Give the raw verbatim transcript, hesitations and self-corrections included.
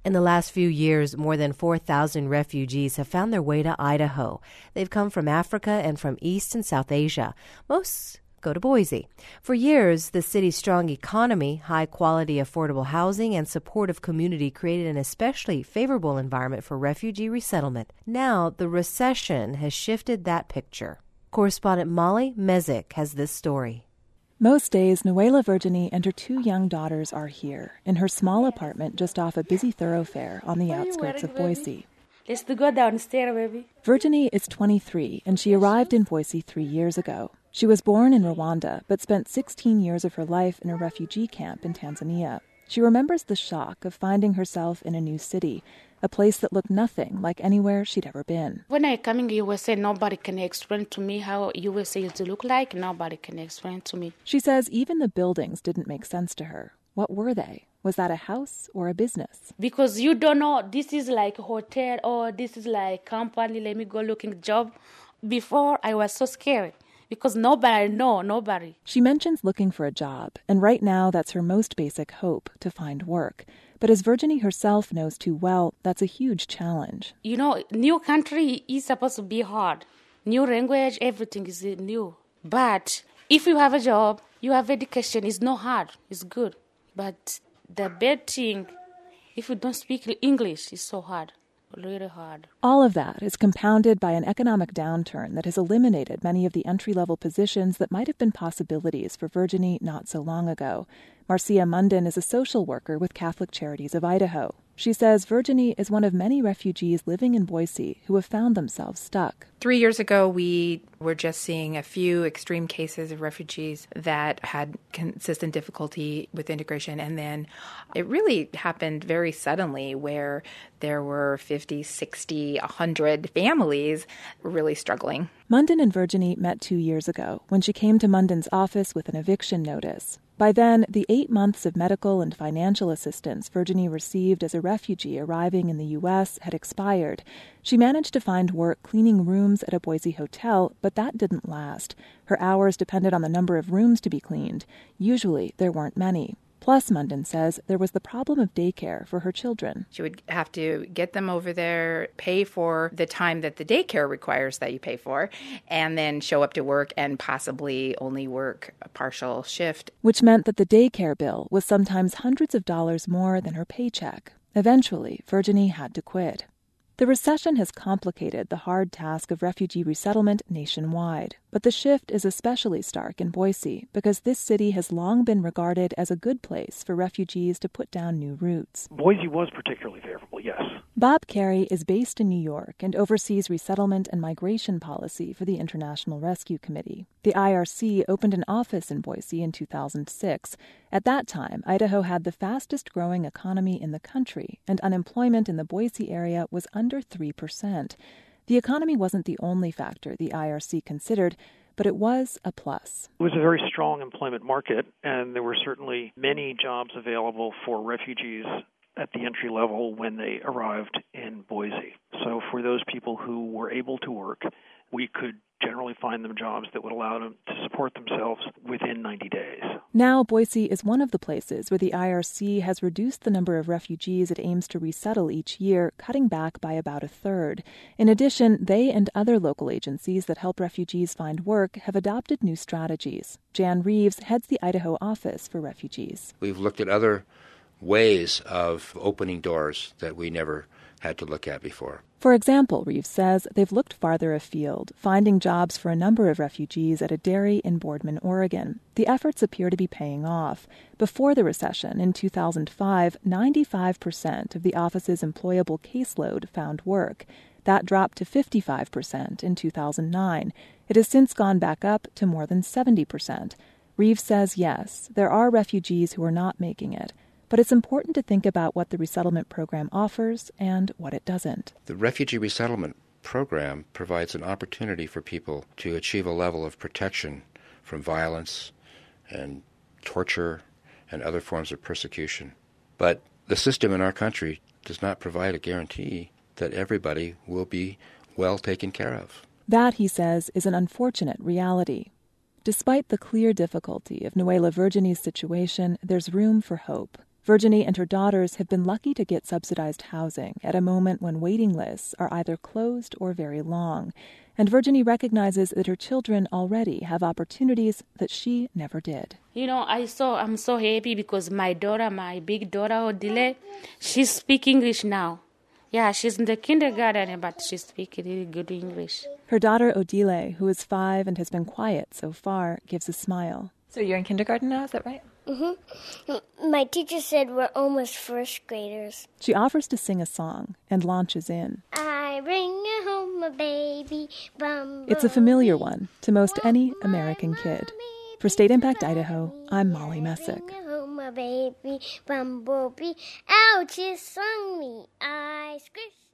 In the last few years, more than four thousand refugees have found their way to Idaho. They've come from Africa and from East and South Asia. Most go to Boise. For years, the city's strong economy, high-quality affordable housing, and supportive community created an especially favorable environment for refugee resettlement. Now, the recession has shifted that picture. Correspondent Molly Mezek has this story. Most days, Nuala Virginie and her two young daughters are here, in her small apartment just off a busy thoroughfare on the outskirts of Boise. Let's go downstairs, baby. Virginie is twenty-three, and she arrived in Boise three years ago. She was born in Rwanda, but spent sixteen years of her life in a refugee camp in Tanzania. She remembers the shock of finding herself in a new city, a place that looked nothing like anywhere she'd ever been. When I come in U S A, nobody can explain to me how U S A used to look like. Nobody can explain to me. She says even the buildings didn't make sense to her. What were they? Was that a house or a business? Because you don't know, this is like a hotel or this is like company, let me go looking job. Before, I was so scared. Because nobody, no, nobody. She mentions looking for a job, and right now that's her most basic hope, to find work. But as Virginie herself knows too well, that's a huge challenge. You know, new country is supposed to be hard. New language, everything is new. But if you have a job, you have education, it's not hard, it's good. But the bad thing, if you don't speak English, it's so hard. Really hard. All of that is compounded by an economic downturn that has eliminated many of the entry-level positions that might have been possibilities for Virginie not so long ago. Marcia Munden is a social worker with Catholic Charities of Idaho. She says Virginie is one of many refugees living in Boise who have found themselves stuck. Three years ago, we were just seeing a few extreme cases of refugees that had consistent difficulty with integration. And then it really happened very suddenly where there were fifty, sixty, one hundred families really struggling. Munden and Virginie met two years ago when she came to Munden's office with an eviction notice. By then, the eight months of medical and financial assistance Virginie received as a refugee arriving in the U S had expired. She managed to find work cleaning rooms at a Boise hotel, but that didn't last. Her hours depended on the number of rooms to be cleaned. Usually, there weren't many. Plus, Munden says there was the problem of daycare for her children. She would have to get them over there, pay for the time that the daycare requires that you pay for, and then show up to work and possibly only work a partial shift. Which meant that the daycare bill was sometimes hundreds of dollars more than her paycheck. Eventually, Virginie had to quit. The recession has complicated the hard task of refugee resettlement nationwide, but the shift is especially stark in Boise because this city has long been regarded as a good place for refugees to put down new roots. Boise was particularly favorable, yes. Bob Carey is based in New York and oversees resettlement and migration policy for the International Rescue Committee. The I R C opened an office in Boise in two thousand six. At that time, Idaho had the fastest growing economy in the country, and unemployment in the Boise area was under three percent. The economy wasn't the only factor the I R C considered, but it was a plus. It was a very strong employment market, and there were certainly many jobs available for refugees at the entry level when they arrived in Boise. So for those people who were able to work, we could generally find them jobs that would allow them to support themselves within ninety days. Now, Boise is one of the places where the I R C has reduced the number of refugees it aims to resettle each year, cutting back by about a third. In addition, they and other local agencies that help refugees find work have adopted new strategies. Jan Reeves heads the Idaho Office for Refugees. We've looked at other ways of opening doors that we never had to look at before. For example, Reeves says they've looked farther afield, finding jobs for a number of refugees at a dairy in Boardman, Oregon. The efforts appear to be paying off. Before the recession in two thousand five, ninety-five percent of the office's employable caseload found work. That dropped to fifty-five percent in two thousand nine. It has since gone back up to more than seventy percent. Reeves says yes, there are refugees who are not making it. But it's important to think about what the resettlement program offers and what it doesn't. The refugee resettlement program provides an opportunity for people to achieve a level of protection from violence and torture and other forms of persecution. But the system in our country does not provide a guarantee that everybody will be well taken care of. That, he says, is an unfortunate reality. Despite the clear difficulty of Nuala Virginie's situation, there's room for hope. Virginie and her daughters have been lucky to get subsidized housing at a moment when waiting lists are either closed or very long. And Virginie recognizes that her children already have opportunities that she never did. You know, I saw, I'm so happy because my daughter, my big daughter, Odile, she speaks English now. Yeah, she's in the kindergarten, but she speaks really good English. Her daughter, Odile, who is five and has been quiet so far, gives a smile. So you're in kindergarten now, is that right? Mm-hmm. My teacher said we're almost first graders. She offers to sing a song and launches in. I bring home a baby bumblebee. It's a familiar one to most any American kid. For State Impact Idaho, I'm Molly Messick. Bring home a baby bumblebee. Ouch, it stung me. I squish.